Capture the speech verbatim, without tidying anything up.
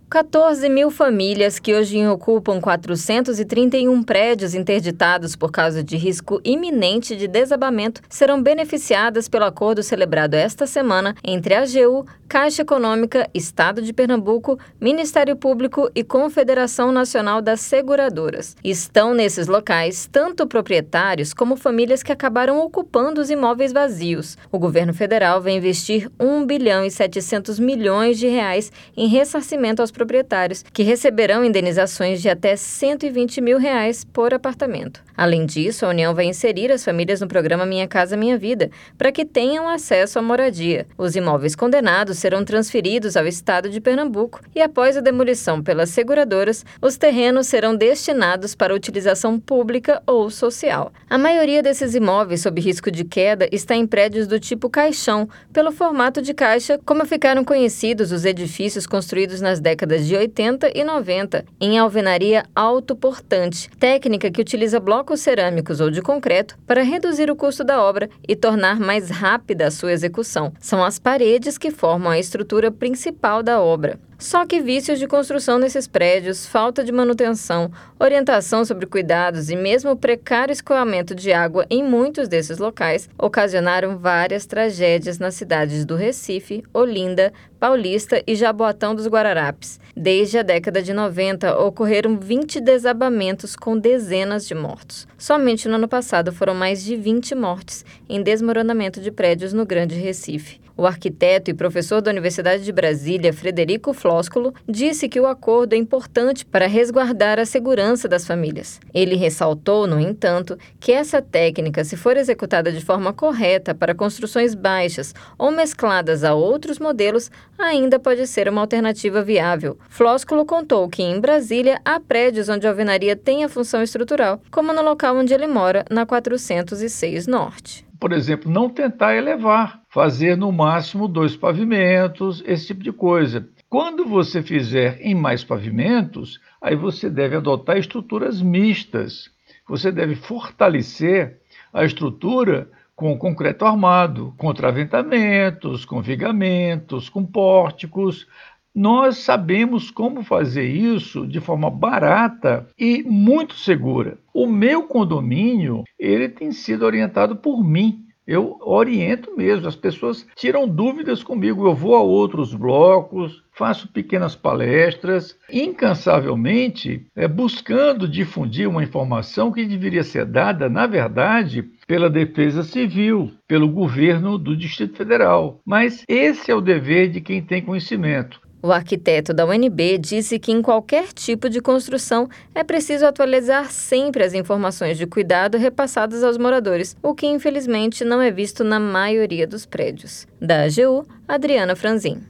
quatorze mil famílias que hoje ocupam quatrocentos e trinta e um prédios interditados por causa de risco iminente de desabamento serão beneficiadas pelo acordo celebrado esta semana entre a AGU, Caixa Econômica, Estado de Pernambuco, Ministério Público e Confederação Nacional das Seguradoras. Estão nesses locais tanto proprietários como famílias que acabaram ocupando os imóveis vazios. O governo federal vai investir um bilhão e setecentos milhões de reais em ressarcimento aos proprietários, que receberão indenizações de até cento e vinte mil reais por apartamento. Além disso, a União vai inserir as famílias no programa Minha Casa Minha Vida, para que tenham acesso à moradia. Os imóveis condenados serão transferidos ao Estado de Pernambuco e, após a demolição pelas seguradoras, os terrenos serão destinados para utilização pública ou social. A maioria desses imóveis sob risco de queda está em prédios do tipo caixão, pelo formato de caixa, como ficaram conhecidos os edifícios construídos nas décadas de oitenta e noventa, em alvenaria autoportante, técnica que utiliza blocos cerâmicos ou de concreto para reduzir o custo da obra e tornar mais rápida a sua execução. São as paredes que formam a estrutura principal da obra. Só que vícios de construção nesses prédios, falta de manutenção, orientação sobre cuidados e mesmo o precário escoamento de água em muitos desses locais ocasionaram várias tragédias nas cidades do Recife, Olinda, Paulista e Jaboatão dos Guararapes. Desde a década de noventa, ocorreram vinte desabamentos com dezenas de mortos. Somente no ano passado foram mais de vinte mortes em desmoronamento de prédios no Grande Recife. O arquiteto e professor da Universidade de Brasília, Frederico Flósculo, disse que o acordo é importante para resguardar a segurança das famílias. Ele ressaltou, no entanto, que essa técnica, se for executada de forma correta para construções baixas ou mescladas a outros modelos, ainda pode ser uma alternativa viável. Flósculo contou que em Brasília há prédios onde a alvenaria tem a função estrutural, como no local onde ele mora, na quatrocentos e seis Norte. Por exemplo, não tentar elevar, fazer no máximo dois pavimentos, esse tipo de coisa. Quando você fizer em mais pavimentos, aí você deve adotar estruturas mistas. Você deve fortalecer a estrutura com concreto armado, com travamentamentos, com vigamentos, com pórticos. Nós sabemos como fazer isso de forma barata e muito segura. O meu condomínio, ele tem sido orientado por mim. Eu oriento mesmo, as pessoas tiram dúvidas comigo, eu vou a outros blocos, faço pequenas palestras, incansavelmente é, buscando difundir uma informação que deveria ser dada, na verdade, pela Defesa Civil, pelo governo do Distrito Federal. Mas esse é o dever de quem tem conhecimento. O arquiteto da U N B disse que em qualquer tipo de construção é preciso atualizar sempre as informações de cuidado repassadas aos moradores, o que infelizmente não é visto na maioria dos prédios. Da A G U, Adriana Franzin.